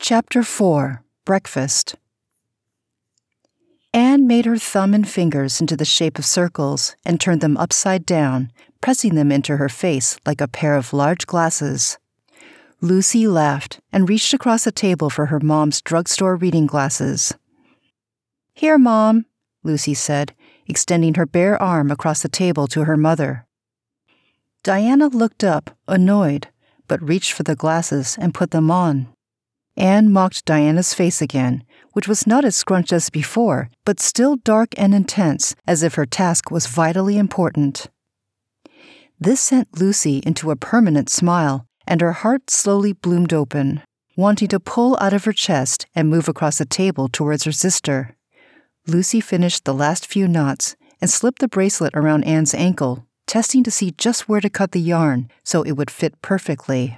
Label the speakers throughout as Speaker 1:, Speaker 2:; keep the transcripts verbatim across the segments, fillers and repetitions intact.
Speaker 1: Chapter four. Breakfast. Anne made her thumb and fingers into the shape of circles and turned them upside down, pressing them into her face like a pair of large glasses. Lucy laughed and reached across the table for her mom's drugstore reading glasses. "Here, Mom," Lucy said, extending her bare arm across the table to her mother. Diana looked up, annoyed, but reached for the glasses and put them on. Anne mocked Diana's face again, which was not as scrunched as before, but still dark and intense, as if her task was vitally important. This sent Lucy into a permanent smile, and her heart slowly bloomed open, wanting to pull out of her chest and move across the table towards her sister. Lucy finished the last few knots and slipped the bracelet around Anne's ankle, testing to see just where to cut the yarn so it would fit perfectly.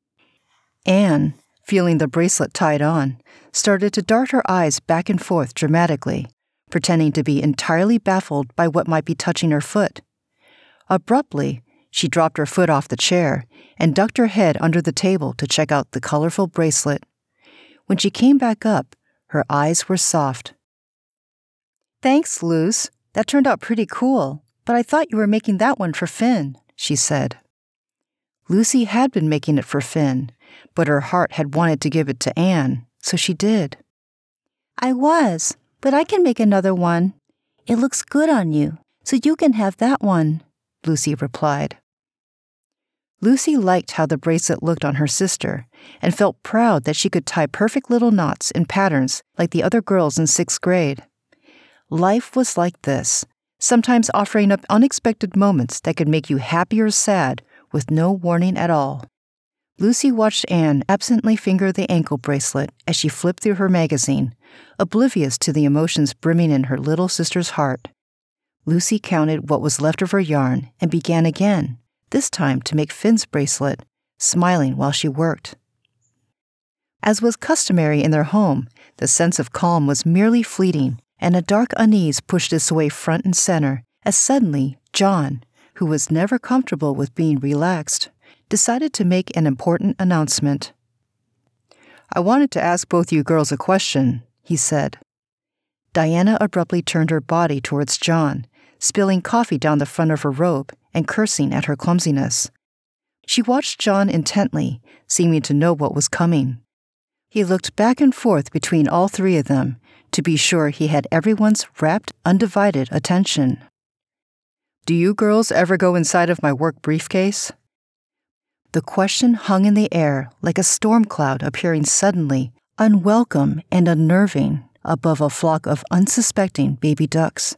Speaker 1: Anne, feeling the bracelet tied on, started to dart her eyes back and forth dramatically, pretending to be entirely baffled by what might be touching her foot. Abruptly, she dropped her foot off the chair and ducked her head under the table to check out the colorful bracelet. When she came back up, her eyes were soft. "Thanks, Luce. That turned out pretty cool, but I thought you were making that one for Finn," she said. Lucy had been making it for Finn, but her heart had wanted to give it to Anne, so she did. "I was, but I can make another one. It looks good on you, so you can have that one," Lucy replied. Lucy liked how the bracelet looked on her sister and felt proud that she could tie perfect little knots in patterns like the other girls in sixth grade. Life was like this, sometimes offering up unexpected moments that could make you happy or sad with no warning at all. Lucy watched Anne absently finger the ankle bracelet as she flipped through her magazine, oblivious to the emotions brimming in her little sister's heart. Lucy counted what was left of her yarn and began again, this time to make Finn's bracelet, smiling while she worked. As was customary in their home, the sense of calm was merely fleeting, and a dark unease pushed its way front and center as suddenly John, who was never comfortable with being relaxed, decided to make an important announcement. "I wanted to ask both you girls a question," he said. Diana abruptly turned her body towards John, spilling coffee down the front of her robe and cursing at her clumsiness. She watched John intently, seeming to know what was coming. He looked back and forth between all three of them to be sure he had everyone's rapt, undivided attention. "Do you girls ever go inside of my work briefcase?" The question hung in the air like a storm cloud appearing suddenly, unwelcome and unnerving, above a flock of unsuspecting baby ducks.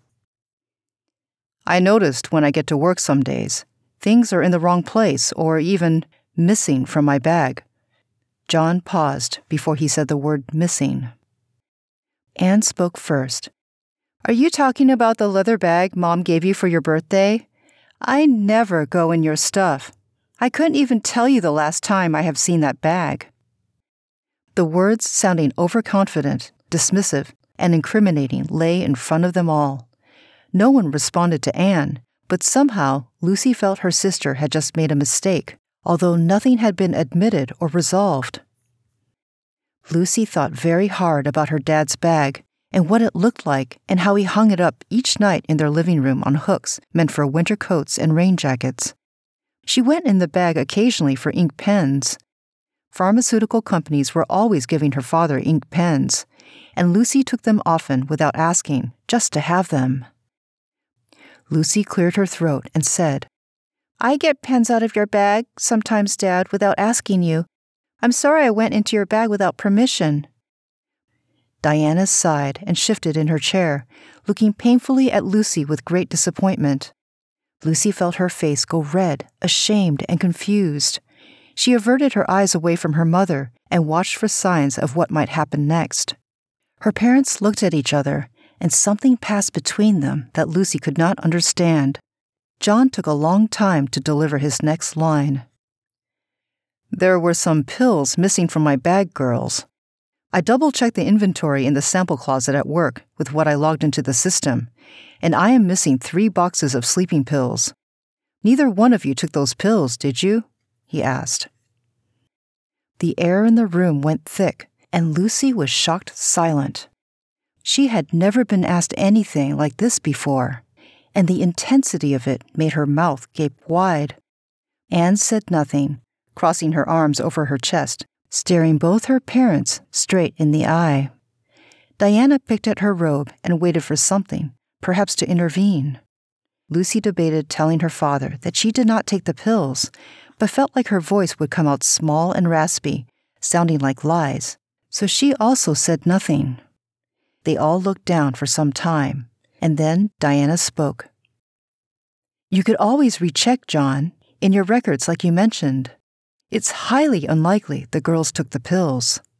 Speaker 1: "I noticed when I get to work some days, things are in the wrong place or even missing from my bag." John paused before he said the word missing. Anne spoke first. "Are you talking about the leather bag Mom gave you for your birthday? I never go in your stuff. I couldn't even tell you the last time I have seen that bag." The words sounding overconfident, dismissive, and incriminating lay in front of them all. No one responded to Anne, but somehow Lucy felt her sister had just made a mistake, although nothing had been admitted or resolved. Lucy thought very hard about her dad's bag and what it looked like and how he hung it up each night in their living room on hooks meant for winter coats and rain jackets. She went in the bag occasionally for ink pens. Pharmaceutical companies were always giving her father ink pens, and Lucy took them often without asking, just to have them. Lucy cleared her throat and said, "I get pens out of your bag sometimes, Dad, without asking you. I'm sorry I went into your bag without permission." Diana sighed and shifted in her chair, looking painfully at Lucy with great disappointment. Lucy felt her face go red, ashamed, and confused. She averted her eyes away from her mother and watched for signs of what might happen next. Her parents looked at each other, and something passed between them that Lucy could not understand. John took a long time to deliver his next line. "There were some pills missing from my bag, girls. I double-checked the inventory in the sample closet at work with what I logged into the system, and I am missing three boxes of sleeping pills. Neither one of you took those pills, did you?" he asked. The air in the room went thick, and Lucy was shocked silent. She had never been asked anything like this before, and the intensity of it made her mouth gape wide. Anne said nothing, crossing her arms over her chest, staring both her parents straight in the eye. Diana picked at her robe and waited for something, perhaps to intervene. Lucy debated telling her father that she did not take the pills, but felt like her voice would come out small and raspy, sounding like lies, so she also said nothing. They all looked down for some time, and then Diana spoke. "You could always recheck, John, in your records like you mentioned. It's highly unlikely the girls took the pills."